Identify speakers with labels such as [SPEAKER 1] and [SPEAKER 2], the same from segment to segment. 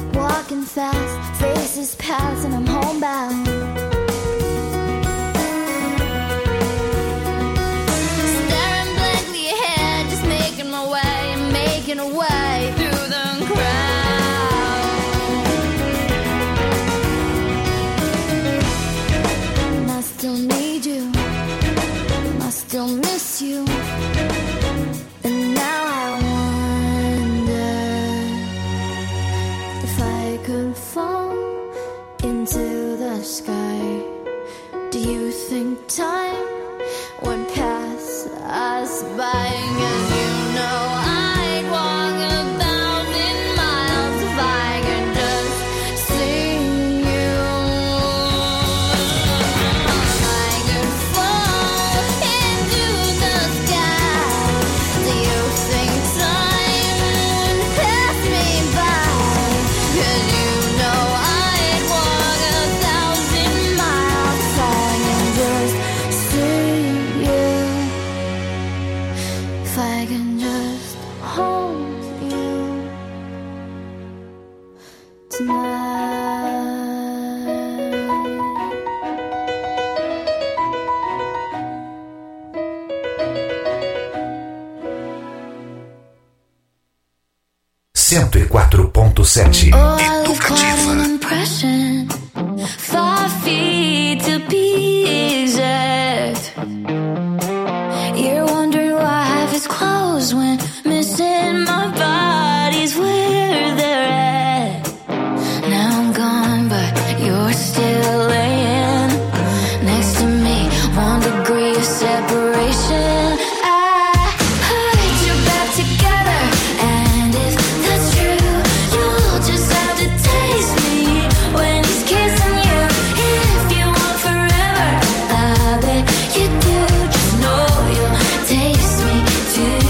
[SPEAKER 1] walking fast, faces pass and I'm homebound. Staring blankly ahead, just making my way and making a way through the crowd. And I still need you, and I still miss you. And now I wonder if I could fall into the sky. Do you think time would pass us by? 'Cause you know I'd walk 1,000 miles if I could just see you. If I could fall into the sky, do you think time would pass me by? 'Cause you know I'd walk 1,000 miles if I could just see you. If I can just hold you tonight.
[SPEAKER 2] 104.7 Educativa.
[SPEAKER 1] Impression, 5 feet to be exact. You're wondering why half is closed when missing my body's where they're at. Now I'm gone, but you're still laying next to me. 1 degree of separation. I heard you're back together, and if that's true, you'll just have to taste me when he's kissing you. If you want forever, I bet you do. Just know you'll taste me too.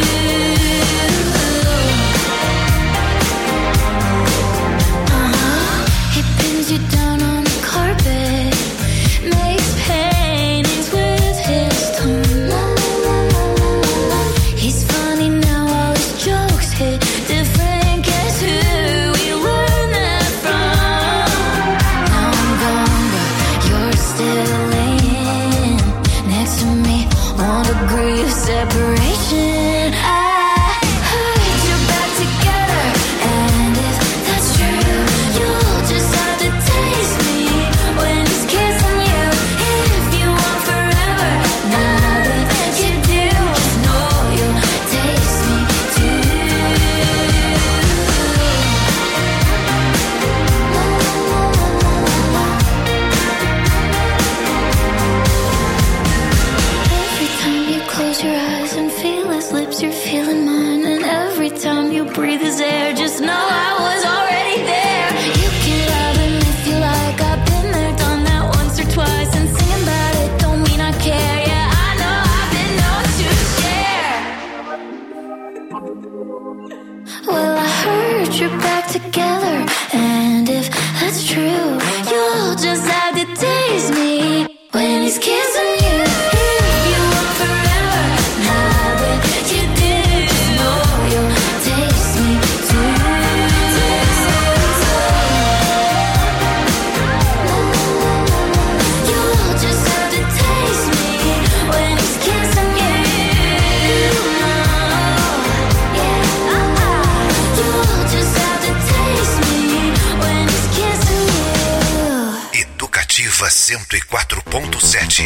[SPEAKER 1] He pins you down on the carpet, makes paintings with his tongue. He's funny now, all his jokes hit different. Guess who we learned that from? Now I'm gone, but you're still laying next to me. 1 degree of separation. I heard you're back together, and if that's true, you'll just have to taste me when he's kissing you. If you want forever, now that you do, just know you'll taste me too. Every time you close your eyes and feel his lips, you're feeling mine. And every time you breathe his air, just know I was already there. You can love him if you like. I've been there, done that once or twice. And singing about it don't mean I care. Yeah, I know I've been known to share. Well, I heard you're back together, and if that's true, you'll just have to taste me when he's kissing you. If you want forever, now that you do, just know you'll taste me too. You'll just have to taste me when he's kissing you. You'll just have to taste me when he's kissing you.
[SPEAKER 2] Educativa 104.7.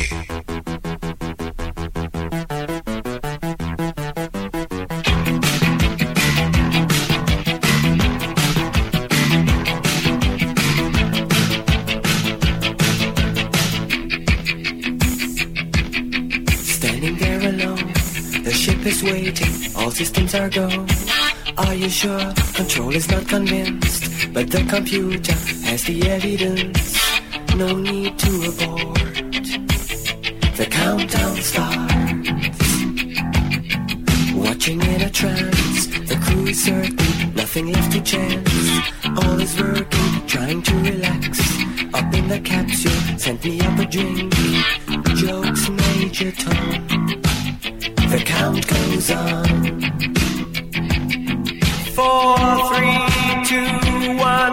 [SPEAKER 3] Standing there alone, the ship is waiting, all systems are go. Are you sure? Control is not convinced, but the computer has the evidence. No need to abort. The countdown starts. Watching in a trance, the crew is certain, nothing left to chance. All is working, trying to relax. Up in the capsule, sent me up a drink. Jokes, Major Tom. The count goes on. 4, 3, 2, 1.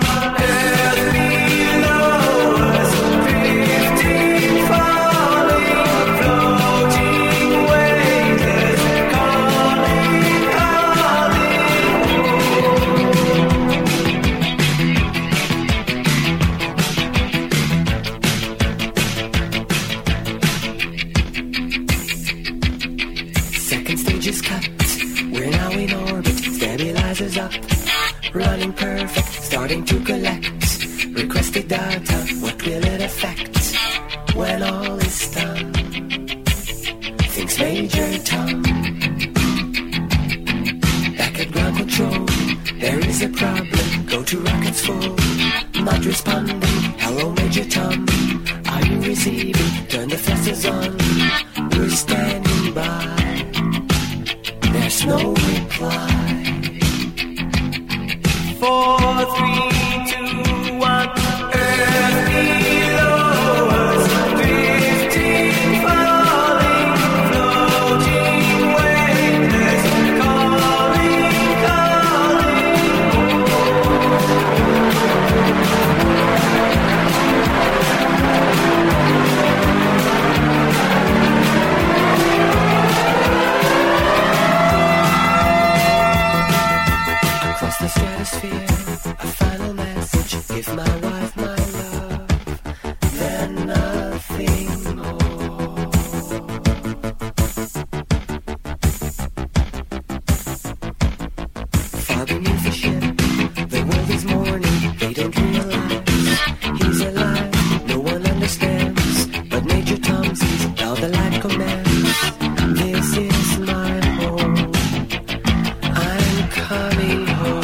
[SPEAKER 3] is up, running perfect, starting to collect requested data. What will it affect when all is done? Thinks Major Tom. Back at ground control, there is a problem. Go to rockets full, not responding. Hello Major Tom, are you receiving? Turn the thrusters on, we're standing by. There's no reply. 4, 3, 2, 1. Earth below us, drifting, falling, floating, weightless, calling, across the stratosphere, a final message. Give my wife my love, then nothing more. Far beneath the ship, the world is mourning. They don't realize he's alive. No one understands, but Major Tom sees how the light commands. This is my home. I'm coming home.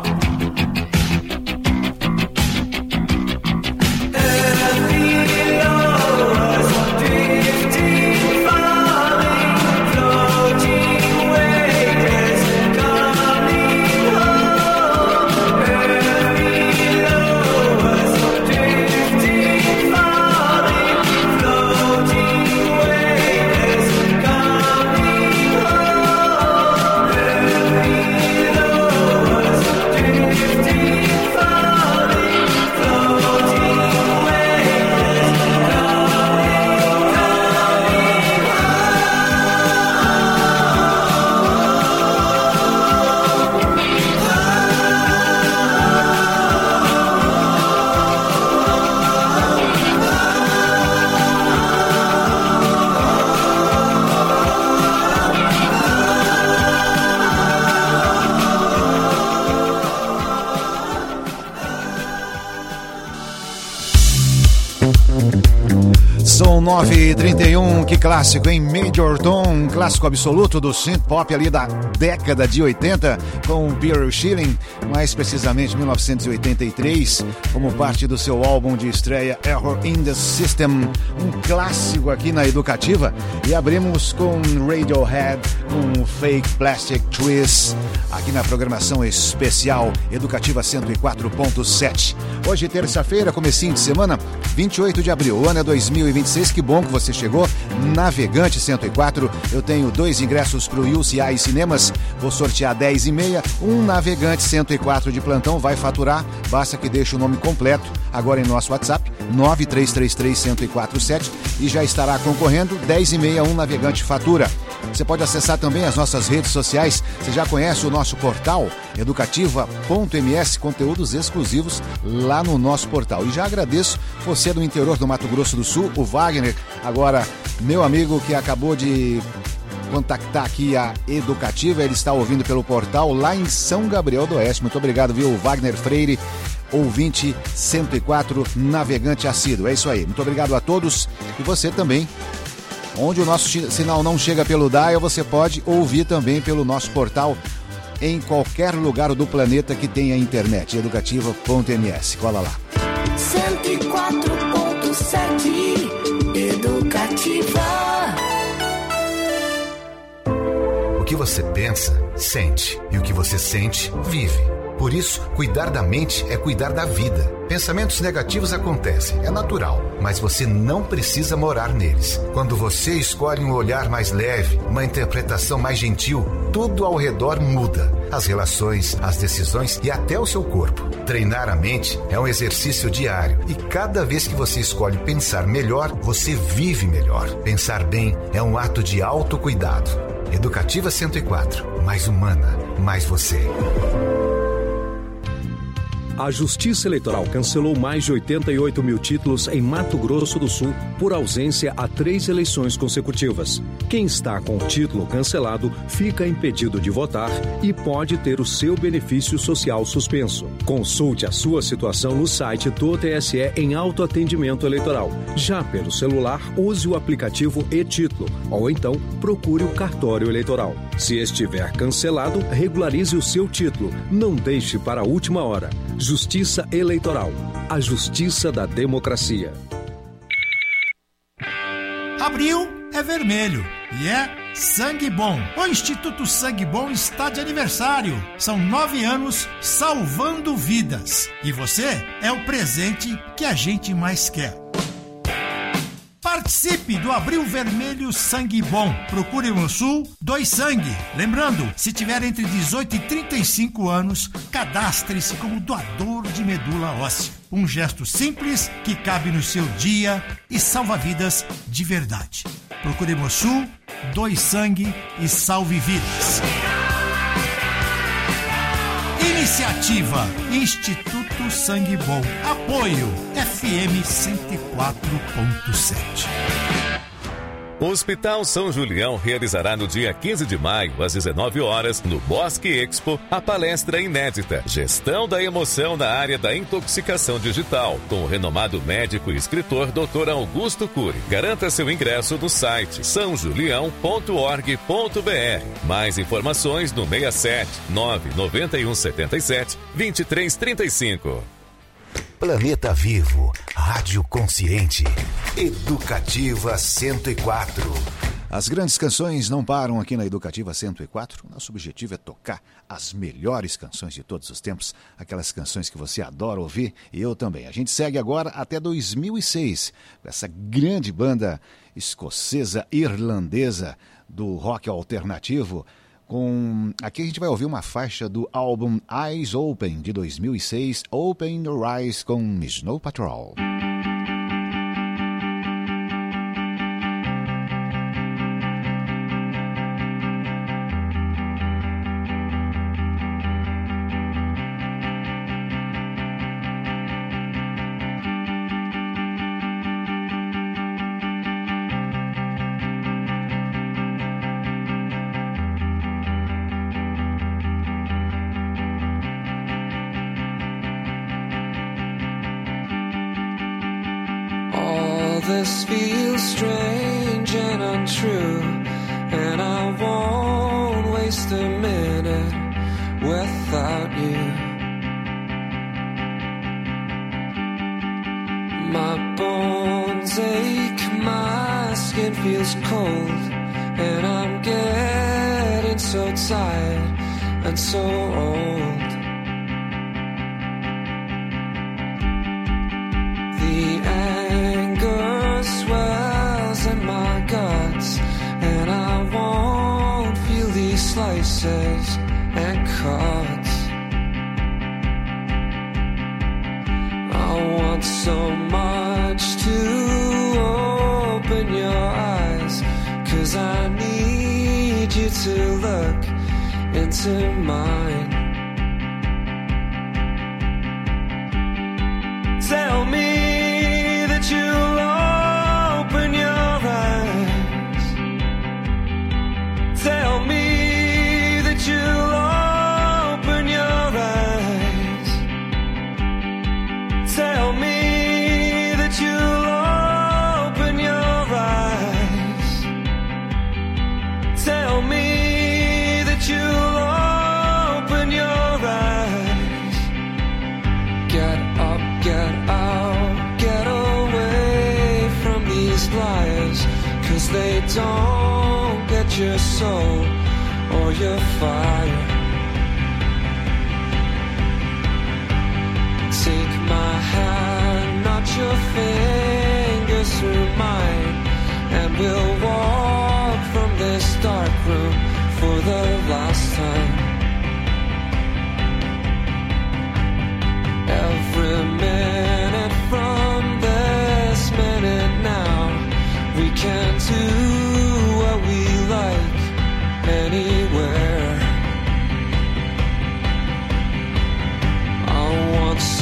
[SPEAKER 4] São 9h31, que clássico, hein? Major Tom, clássico absoluto do synth pop ali da década de 80, com Peter Schilling, mais precisamente 1983, como parte do seu álbum de estreia Error in the System, um clássico aqui na Educativa. E abrimos com Radiohead, com Fake Plastic Trees, aqui na programação especial Educativa 104.7. Hoje, terça-feira, comecinho de semana, 28 de abril, o ano é 2026, que bom que você chegou. Navegante 104, eu tenho 2 ingressos para o UCI Cinemas, vou sortear 10h30, um Navegante 104 de plantão vai faturar, basta que deixe o nome completo, agora em nosso WhatsApp, 9333-1047, e já estará concorrendo, 10h30, um Navegante fatura. Você pode acessar também as nossas redes sociais. Você já conhece o nosso portal educativa.ms, conteúdos exclusivos lá no nosso portal. E já agradeço você do interior do Mato Grosso do Sul, o Wagner, agora meu amigo que acabou de contactar aqui a Educativa, ele está ouvindo pelo portal lá em São Gabriel do Oeste. Muito obrigado, viu, Wagner Freire, ouvinte 104, navegante assíduo. É isso aí, muito obrigado a todos. E você também, onde o nosso sinal não chega pelo dial, você pode ouvir também pelo nosso portal em qualquer lugar do planeta que tenha internet. Educativa.ms. Cola lá.
[SPEAKER 1] 104.7 Educativa.
[SPEAKER 2] O que você pensa, sente. E o que você sente, vive. Por isso, cuidar da mente é cuidar da vida. Pensamentos negativos acontecem, é natural, mas você não precisa morar neles. Quando você escolhe um olhar mais leve, uma interpretação mais gentil, tudo ao redor muda. As relações, as decisões e até o seu corpo. Treinar a mente é um exercício diário e cada vez que você escolhe pensar melhor, você vive melhor. Pensar bem é um ato de autocuidado. Educativa 104, mais humana, mais você.
[SPEAKER 5] A Justiça Eleitoral cancelou mais de 88 mil títulos em Mato Grosso do Sul por ausência a 3 eleições consecutivas. Quem está com o título cancelado fica impedido de votar e pode ter o seu benefício social suspenso. Consulte a sua situação no site do TSE em autoatendimento eleitoral. Já pelo celular, use o aplicativo e-Título ou então procure o cartório eleitoral. Se estiver cancelado, regularize o seu título. Não deixe para a última hora. Justiça Eleitoral. A justiça da democracia.
[SPEAKER 6] Abril é vermelho e é Sangue Bom. O Instituto Sangue Bom está de aniversário. São 9 anos salvando vidas. E você é o presente que a gente mais quer. Participe do Abril Vermelho Sangue Bom. Procure no Sul, doe sangue. Lembrando, se tiver entre 18 e 35 anos, cadastre-se como doador de medula óssea. Um gesto simples que cabe no seu dia e salva vidas de verdade. Procure no Sul, doe sangue e salve vidas. Iniciativa Instituto Sangue Bom. Apoio FM 104.7.
[SPEAKER 7] O Hospital São Julião realizará no dia 15 de maio, às 19 horas, no Bosque Expo, a palestra inédita Gestão da Emoção na área da intoxicação digital, com o renomado médico e escritor Dr. Augusto Cury. Garanta seu ingresso no site sãojulião.org.br. Mais informações no 67 991 77 2335.
[SPEAKER 2] Planeta Vivo, Rádio Consciente, Educativa 104.
[SPEAKER 4] As grandes canções não param aqui na Educativa 104. Nosso objetivo é tocar as melhores canções de todos os tempos, aquelas canções que você adora ouvir e eu também. A gente segue agora até 2006 com essa grande banda escocesa irlandesa do rock alternativo. Aqui a gente vai ouvir uma faixa do álbum Eyes Open, de 2006, Open Your Eyes, com Snow Patrol.
[SPEAKER 3] This feels strange and untrue, and I won't waste a minute without you. My bones ache, my skin feels cold, and I'm getting so tired and so old. The anger swells in my guts, and I won't feel these slices and cuts. I want so much to open your eyes, 'cause I need you to look into mine. Tell me that you'll open your eyes. Tell me that you'll open your eyes. Tell me that you'll open your eyes. Tell me that you'll open your eyes. Get up, get out, get away from these lies, 'cause they don't get your soul or your fire. Take my hand, not your fingers through mine, and we'll walk from this dark room for the last time. Every minute from this minute now, we can do what we like anywhere. I want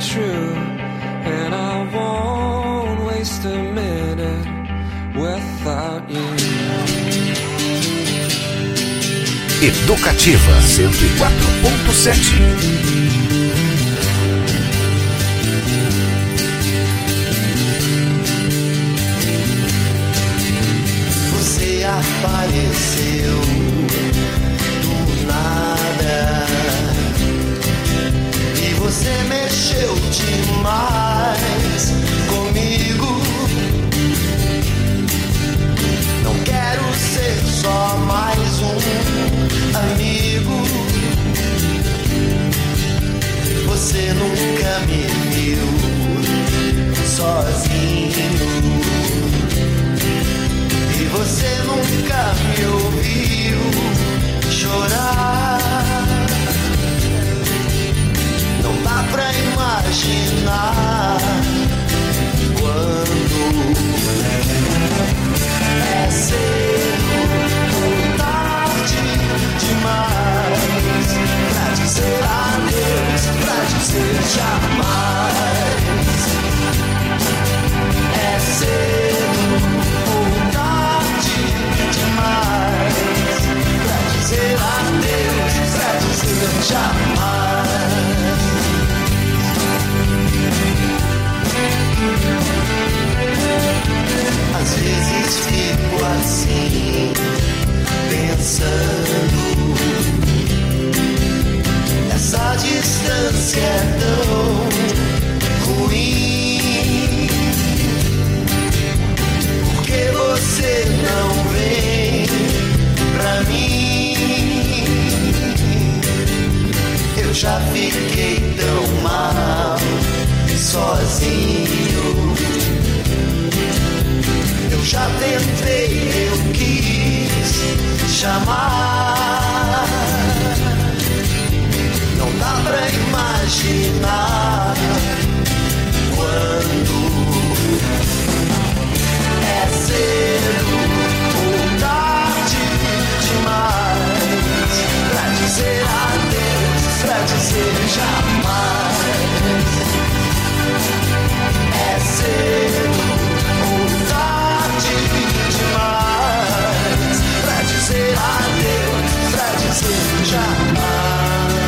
[SPEAKER 3] true, and I won't waste a minute without you.
[SPEAKER 2] Educativa 104.7.
[SPEAKER 8] Apareceu do nada e você mexeu demais comigo. Não quero ser só mais um amigo. Você nunca me viu sozinho. Você nunca me ouviu chorar. Não dá pra imaginar quando é cedo ou tarde demais pra dizer adeus, pra dizer jamais. É cedo ou demais pra dizer adeus, pra dizer jamais. Às vezes fico assim, pensando, essa distância é tão ruim. Porque você não vem pra mim? Eu já fiquei tão mal sozinho. Eu já tentei, eu quis chamar. Não dá pra imaginar quando é cedo ou tarde demais pra dizer adeus, pra dizer jamais. É cedo ou tarde demais pra dizer adeus, pra dizer jamais.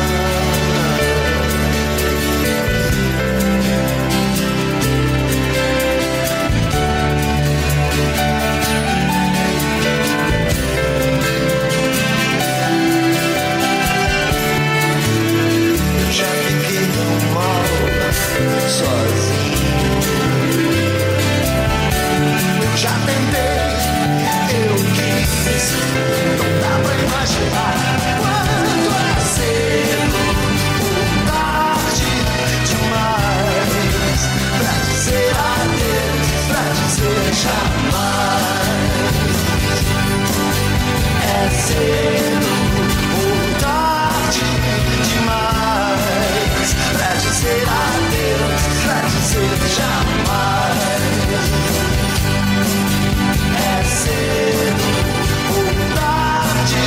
[SPEAKER 8] Sozinho, eu já tentei, eu quis, não dá pra imaginar quando é cedo ou tarde demais pra dizer adeus, pra dizer jamais. É cedo ou tarde demais pra dizer adeus, pra dizer jamais. É cedo ou tarde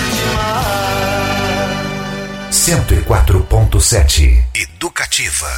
[SPEAKER 8] demais.
[SPEAKER 2] 104.7 Educativa.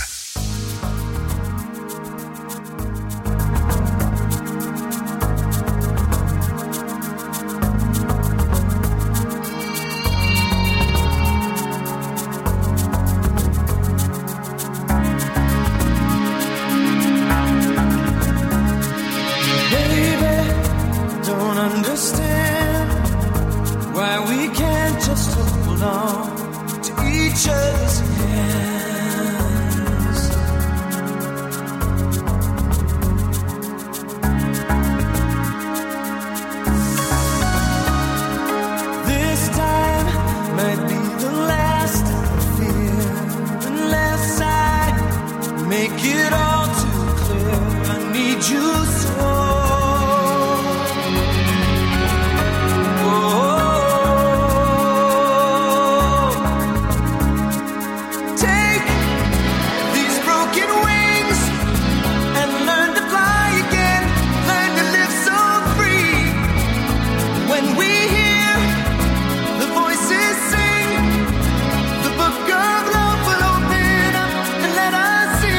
[SPEAKER 8] The book of love will open up and let us see.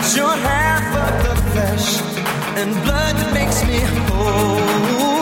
[SPEAKER 3] that you're half of the flesh and blood that makes me whole.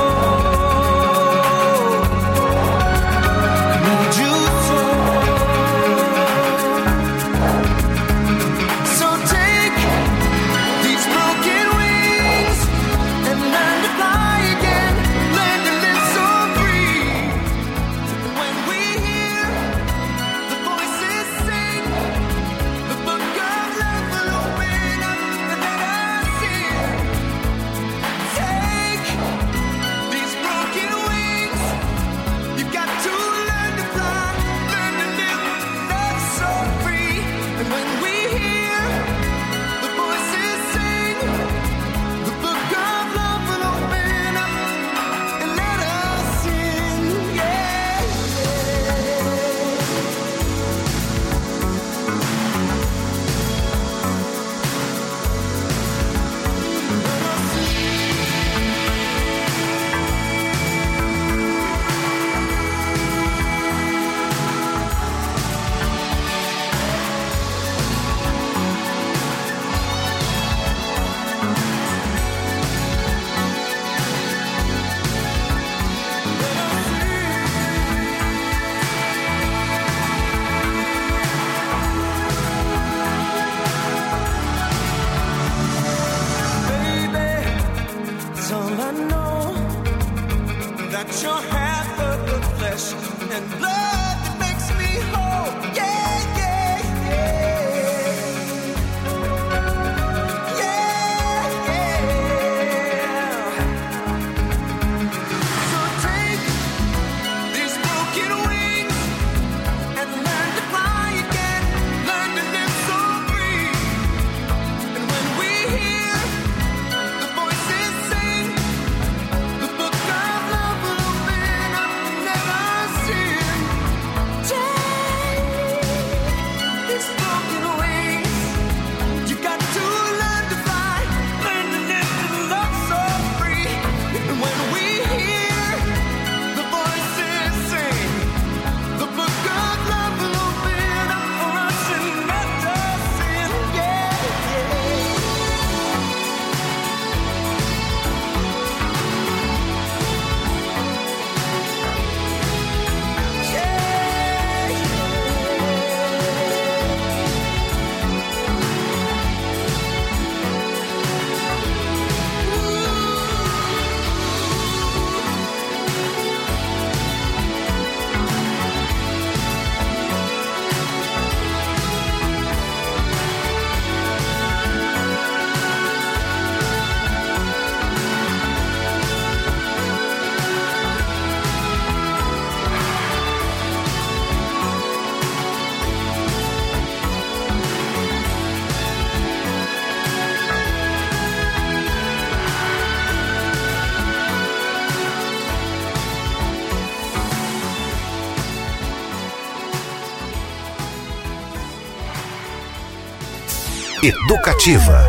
[SPEAKER 2] Educativa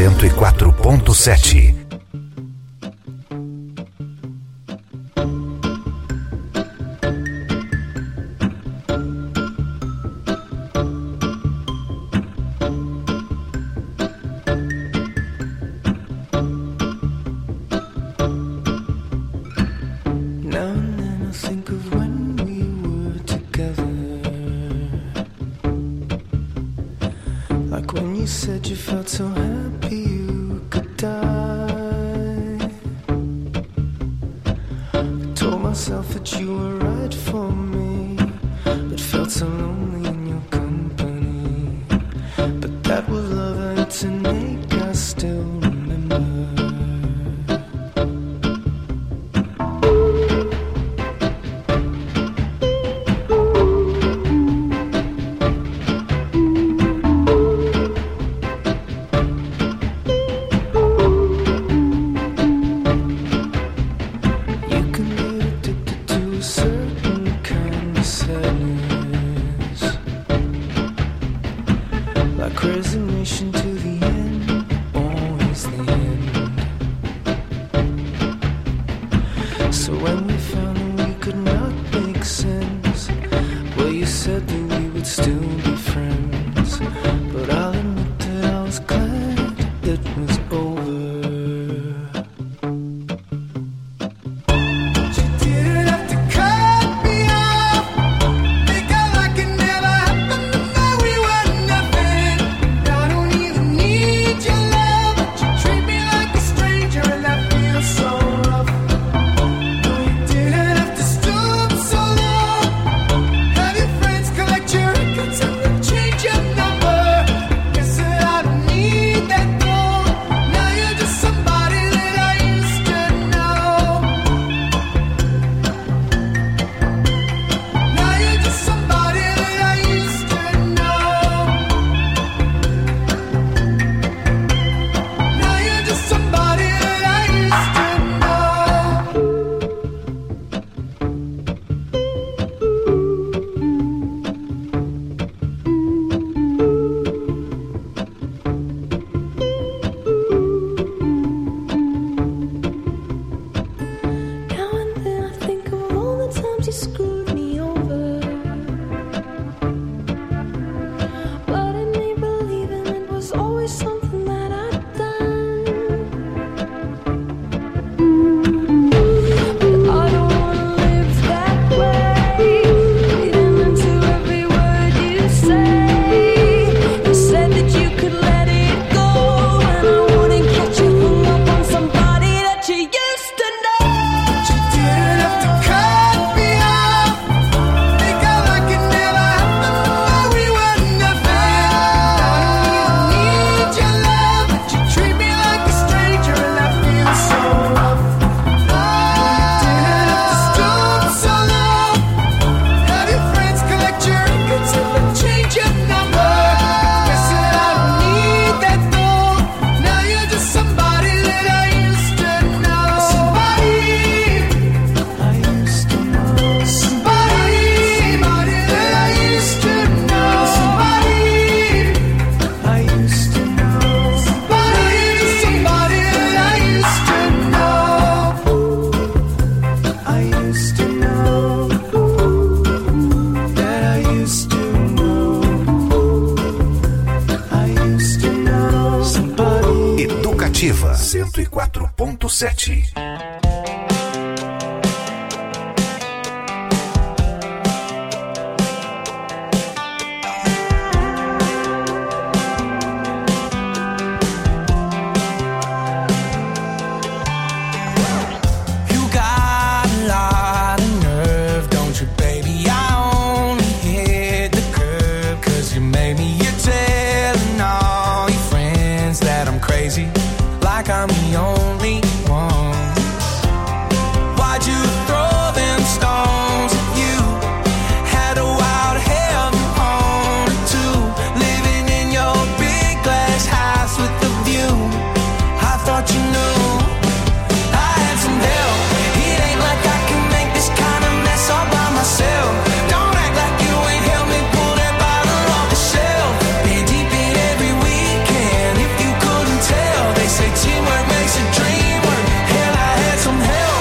[SPEAKER 2] 104.7.
[SPEAKER 3] Said that we would still be friends, but I'll admit that I was
[SPEAKER 2] 104.7.
[SPEAKER 3] Like I'm the only one. Why'd you throw them stones at you? Had a wild hell on or two, living in your big glass house with the view. I thought you knew I had some help. It ain't like I can make this kind of mess all by myself. Don't act like you ain't helped me pull that bottle off the shelf. Been deep in every weekend. If you couldn't tell, they say teamwork makes a dream work. Hell, I had some help.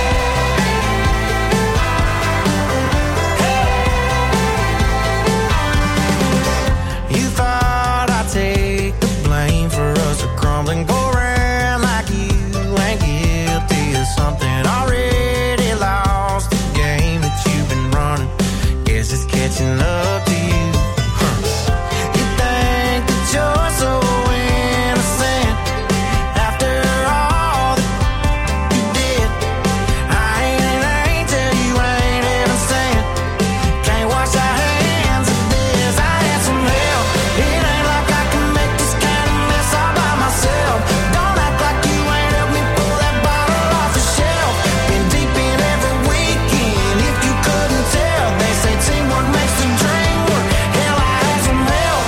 [SPEAKER 3] You thought I'd take the blame for us to crumble and go around like you ain't guilty of something already lost. The game that you've been running, guess it's catching up to you. You think that you're so innocent after all that you did. I ain't tell you I ain't innocent. Can't wash our hands of this. I had some help. It ain't like I can make this kind of mess all by myself. Don't act like you ain't helped me pull that bottle off the shelf. Been deep in every weekend. If you couldn't tell, they say teamwork makes the dream work. Hell, I had some help.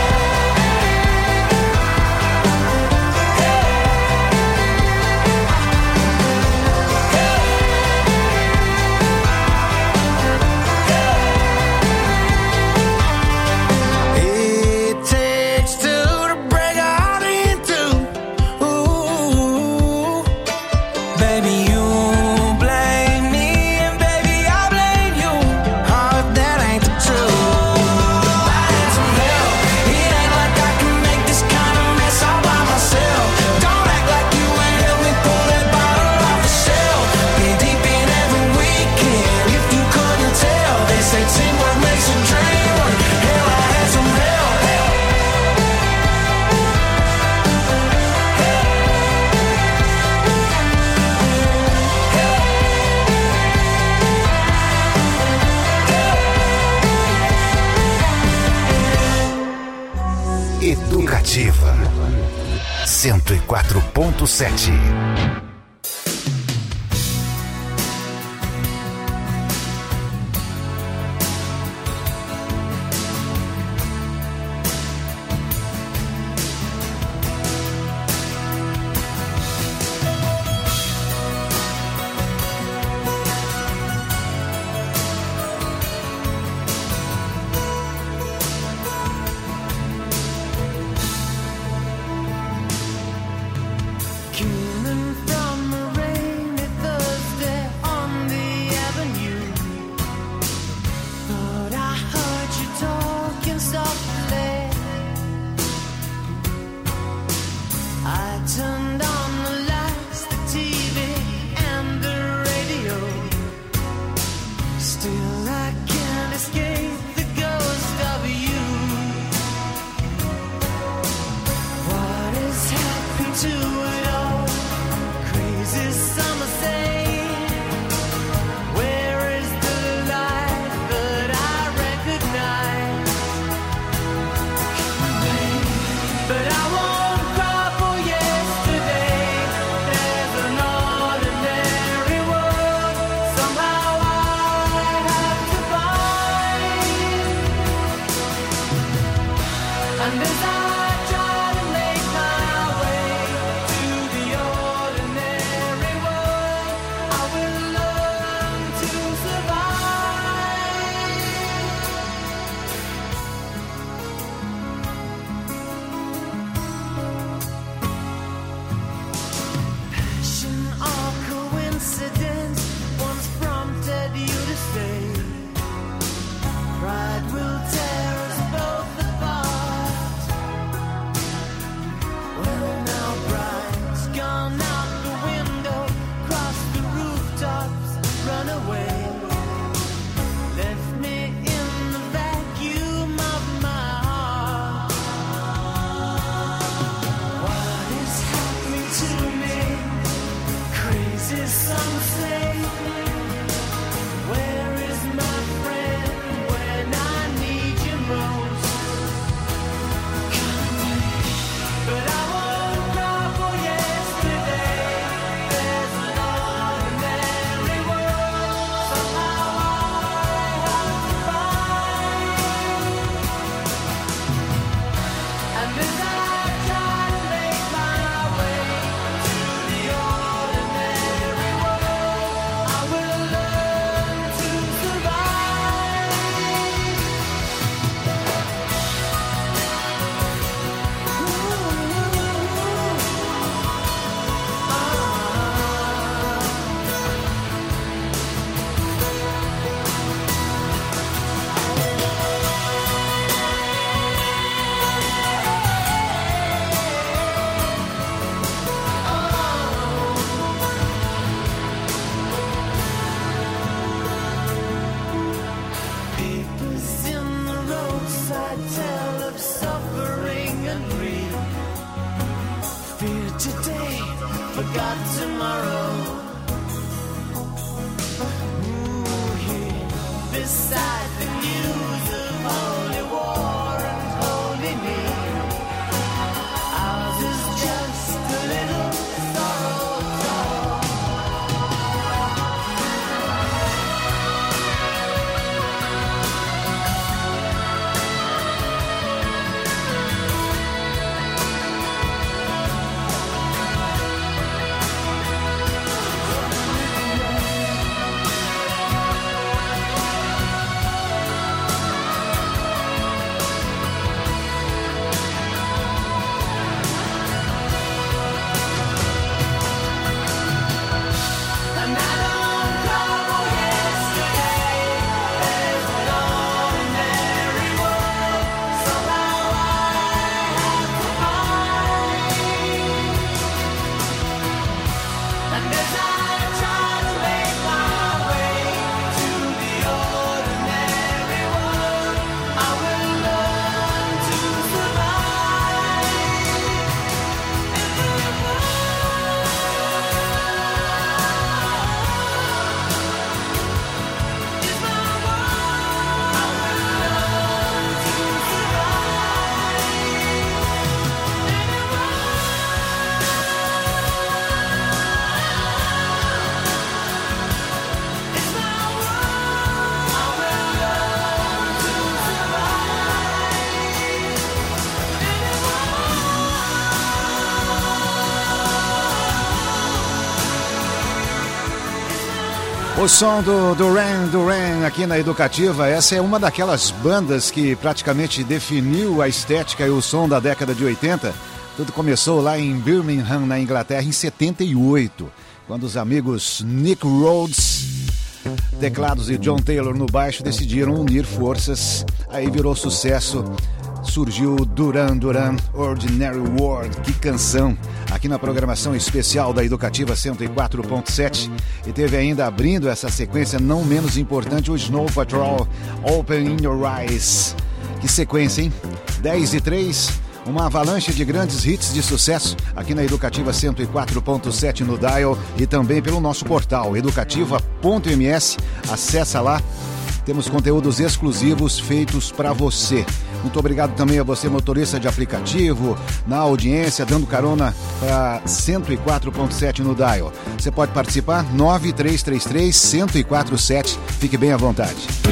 [SPEAKER 3] It takes two to break a heart in two. Ooh, baby, you blame me and baby I blame you. Oh, if that ain't the truth. I had some help. It ain't like I can make this kind of mess all by myself. Don't act like you ain't helped me pull that bottle off the shelf. Been deep in every weekend. If you couldn't tell, they say teamwork makes a dream work. Hell, I had some help.
[SPEAKER 2] Educativa 104.7.
[SPEAKER 3] Coming from Voices in the roadside tell of suffering and grief. Fear today, forgot tomorrow. Ooh, here beside the news of holy war and holy need. Ours is just a little sorrow tall.
[SPEAKER 4] O som do Duran aqui na Educativa. Essa é uma daquelas bandas que praticamente definiu a estética e o som da década de 80. Tudo começou lá em Birmingham, na Inglaterra, em 78, quando os amigos Nick Rhodes, teclados, e John Taylor no baixo decidiram unir forças. Aí virou sucesso. Surgiu Duran Duran, Ordinary World. Que canção! Aqui na programação especial da Educativa 104.7. E teve ainda, abrindo essa sequência não menos importante, o Snow Patrol, Open in Your Eyes. Que sequência, hein? 10:03, uma avalanche de grandes hits de sucesso aqui na Educativa 104.7 no dial e também pelo nosso portal educativa.ms. Acessa lá. Temos conteúdos exclusivos feitos para você. Muito obrigado também a você, motorista de aplicativo, na audiência, dando carona para 104.7 no dial. Você pode participar, 9333-1047. Fique bem à vontade.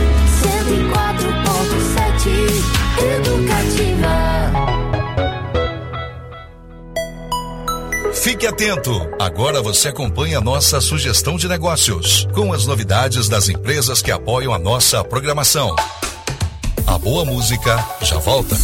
[SPEAKER 1] 104.7 Educativa.
[SPEAKER 9] Fique atento! Agora você acompanha a nossa sugestão de negócios, com as novidades das empresas que apoiam a nossa programação. A boa música já volta.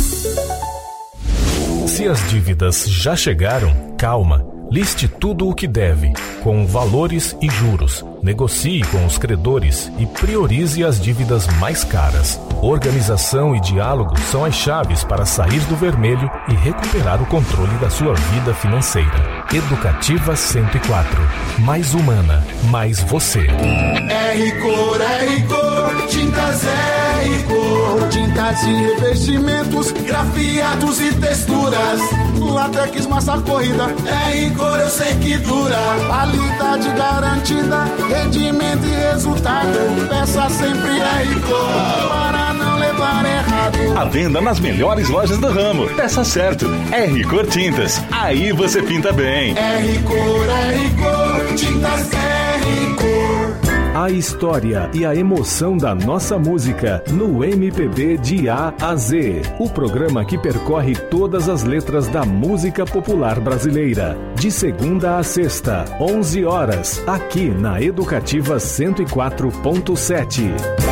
[SPEAKER 10] Se as dívidas já chegaram, calma. Liste tudo o que deve, com valores e juros. Negocie com os credores e priorize as dívidas mais caras. Organização e diálogo são as chaves para sair do vermelho e recuperar o controle da sua vida financeira. Educativa 104. Mais humana, mais você.
[SPEAKER 8] R-Cor, tintas R-Cor, tintas e revestimentos, grafiados e texturas, látex, massa corrida, R-Cor eu sei que dura, qualidade garantida, rendimento e resultado, peça sempre R-Cor, para não levar errado.
[SPEAKER 11] A venda nas melhores lojas do ramo, peça certo, R-Cor Tintas, aí você pinta bem.
[SPEAKER 8] R-Cor, tintas R-Cor.
[SPEAKER 10] A história e a emoção da nossa música no MPB de A a Z. O programa que percorre todas as letras da música popular brasileira. De segunda a sexta, 11 horas, aqui na Educativa 104.7.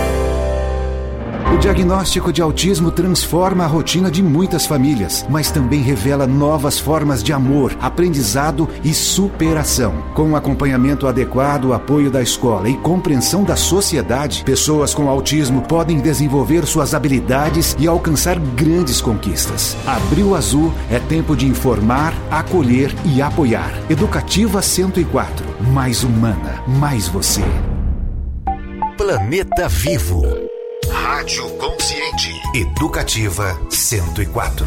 [SPEAKER 4] O diagnóstico de autismo transforma a rotina de muitas famílias, mas também revela novas formas de amor, aprendizado e superação. Com acompanhamento adequado, apoio da escola e compreensão da sociedade, pessoas com autismo podem desenvolver suas habilidades e alcançar grandes conquistas. Abril Azul é tempo de informar, acolher e apoiar. Educativa 104. Mais humana, mais você.
[SPEAKER 2] Planeta Vivo. Rádio Consciente. Educativa 104.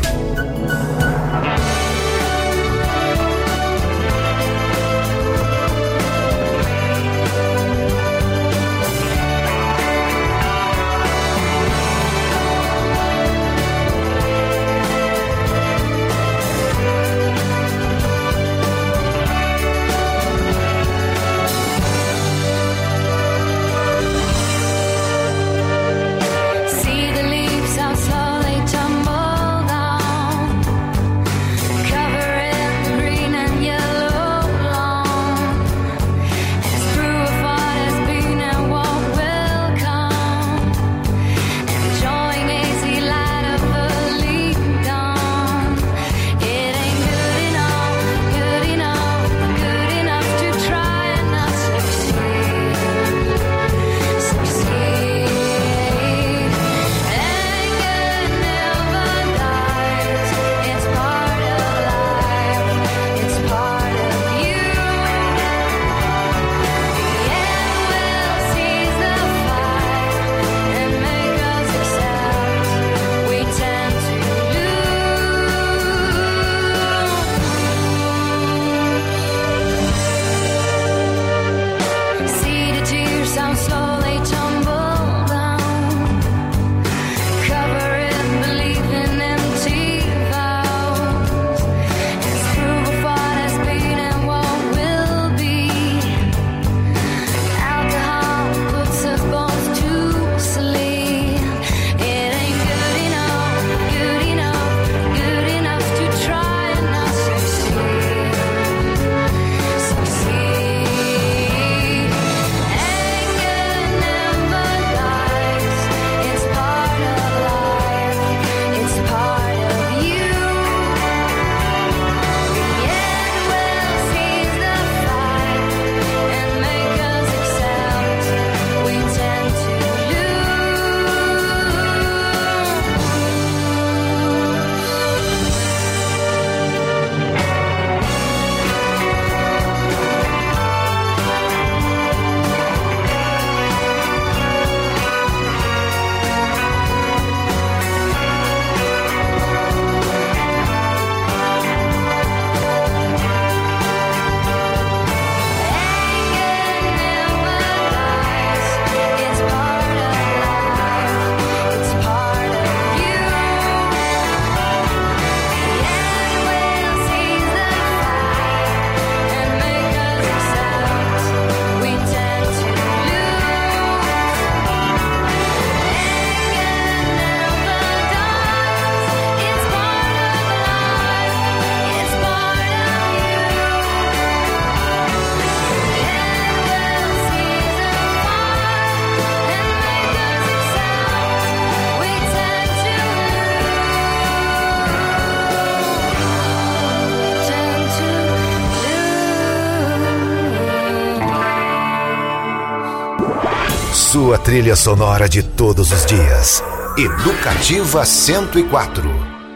[SPEAKER 2] Sua trilha sonora de todos os dias. Educativa 104.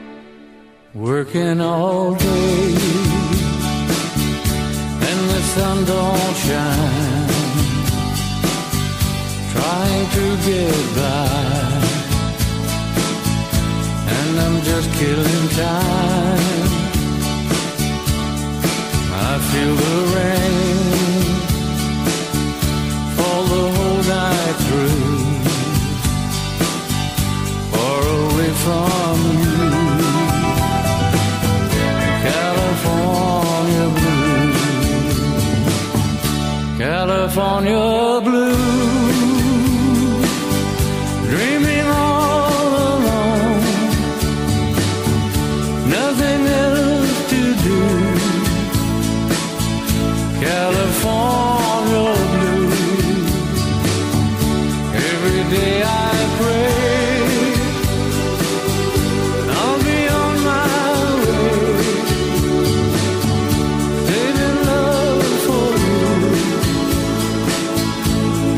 [SPEAKER 12] Working all day and the sun don't shine. Trying to get by and I'm just killing time. I feel the rain fall the whole night through, far away from you, California blue, California blue, dreaming all alone, nothing else to do, California blue. Every day I pray I'll be on my way, saving love for you,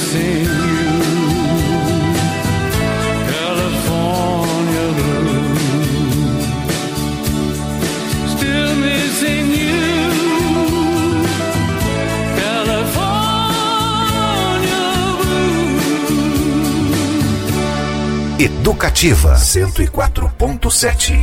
[SPEAKER 12] missing you, California blue. Still missing you, California blue.
[SPEAKER 2] Educativa 104.7.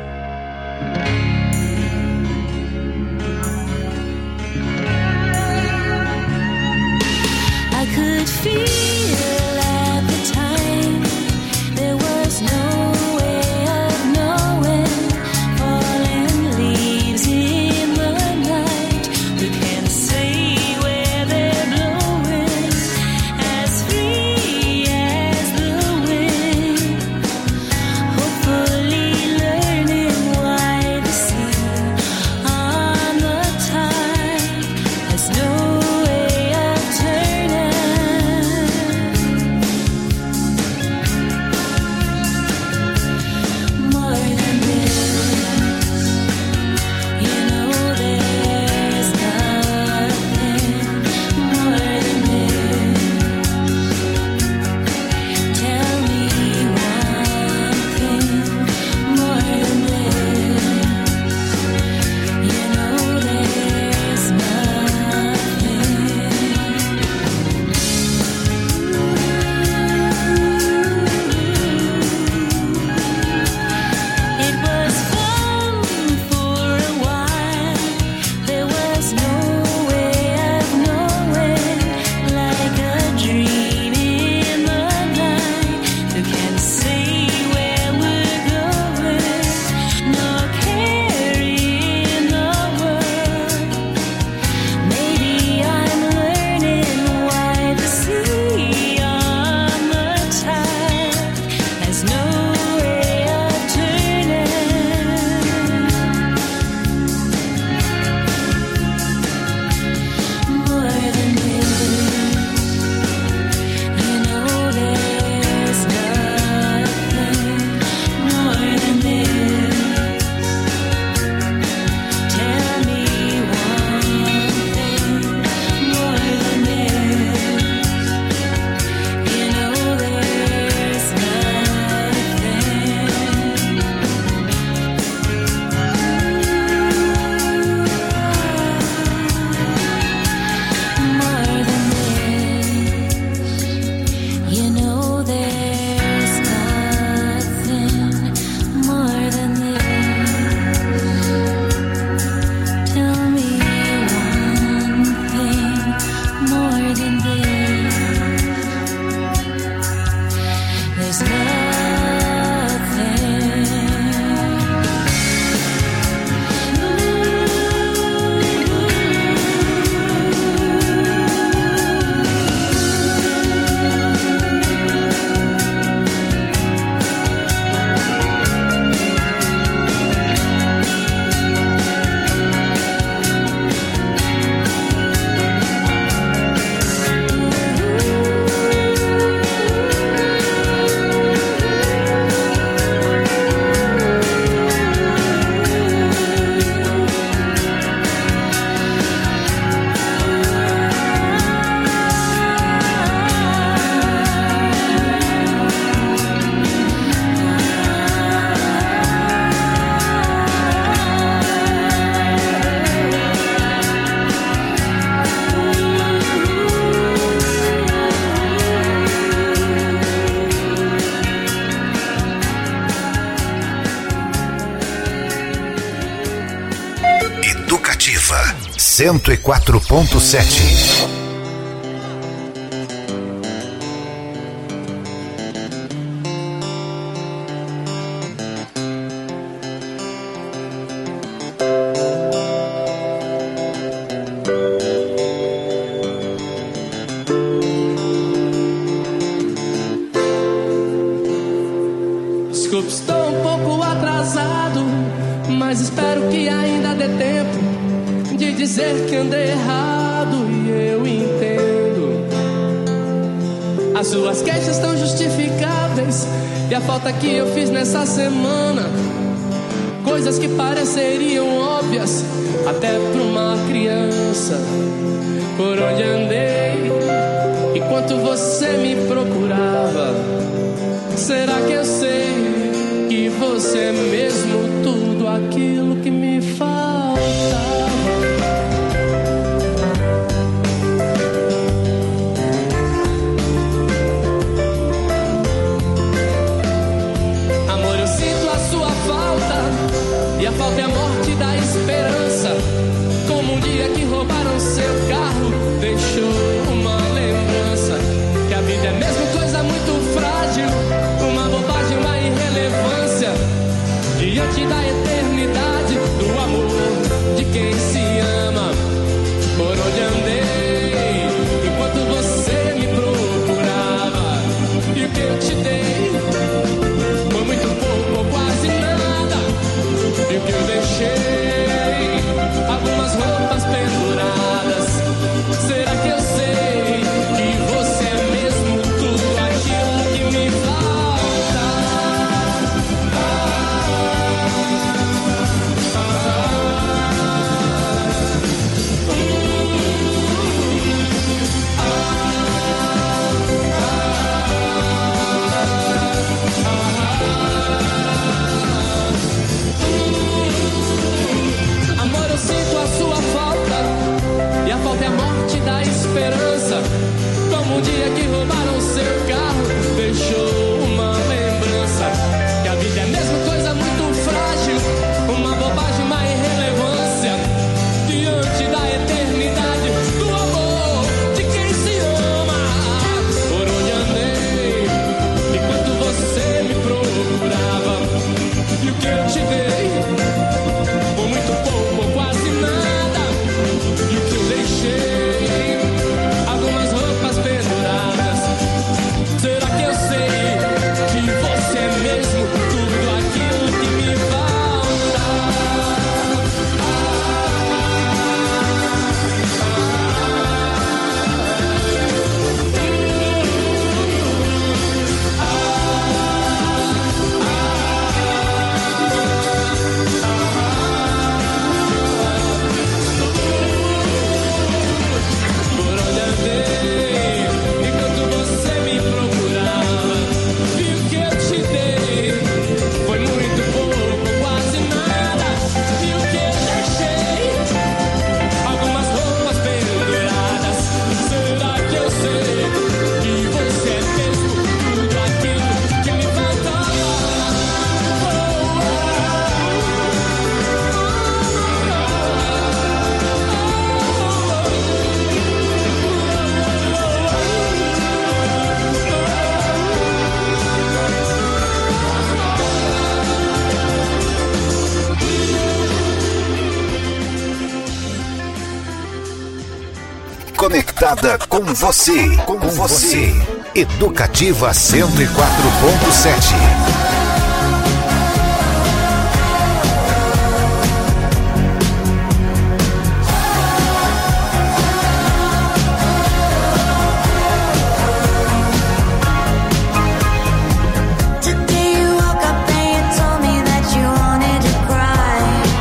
[SPEAKER 2] Educativa 104.7.
[SPEAKER 13] Desculpe, estou um pouco atrasado, mas espero que ainda dê tempo de dizer que andei errado e eu entendo. As suas queixas estão justificáveis e a falta que eu fiz nessa semana, coisas que pareceriam óbvias até pra uma criança. Por onde andei, enquanto você Será que eu sei que você é mesmo tudo aquilo que me faltava? Amor, eu sinto a sua falta, e a falta é a morte da esperança. Como um dia que roubaram seu carro, deixou uma lembrança. Que a vida é mesmo coisa muito frágil, uma bobagem, uma irrelevância, diante da eternidade do amor de quem se ama. Por onde andei enquanto você me procurava, e o que eu te dei foi muito pouco ou quase nada. E o que eu deixei, algumas roupas penduradas. Será que eu sei que você é mesmo tudo aquilo que me falta? Amor, eu sinto a sua falta, e a falta é a morte da esperança. Como um dia que roubaram seu carro, deixou uma lembrança. Que a vida é mesmo coisa muito frágil, uma bobagem, uma irrelevância, diante da eternidade do amor de quem se ama. Por onde andei enquanto você me procurava, e o que eu te dei foi muito pouco ou quase nada. E o que eu deixei, algumas roupas penduradas. Será que eu sei que você é mesmo tudo aquilo que me falta? Por onde andei enquanto você me procurava, e o que eu te dei foi muito pouco, quase nada. E o que eu deixei, algumas roupas penduradas. Será que eu sei que você é mesmo tudo aquilo que me faltava?
[SPEAKER 2] Conectada com você, com você. Educativa 104.7.
[SPEAKER 1] Today you woke up and you told me that you wanted to cry.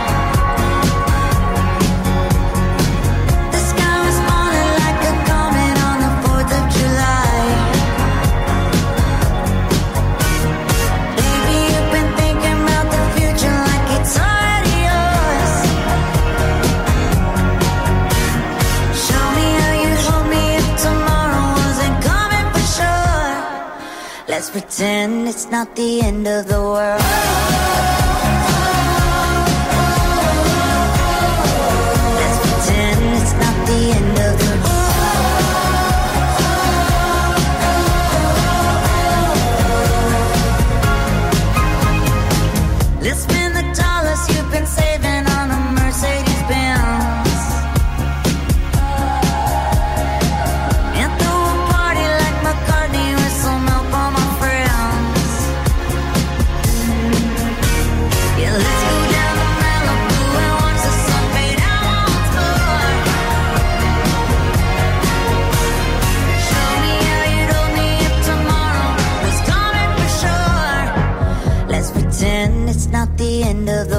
[SPEAKER 1] The sky was falling like a comet on the 4th of July. Baby, you've been thinking about the future like it's already yours. Show me how you'd hold me if tomorrow wasn't coming for sure. Let's pretend it's not the end of the world. Let's pretend it's not the end of the world. Let's spend the dollars you've been saving on a Mercedes-Benz, and throw a party like McCartney with some help on my friends. Yeah, let's go down to Malibu and watch the sun fade out once more. Show me how you'd hold me if tomorrow was coming for sure. Let's pretend it's not the end of the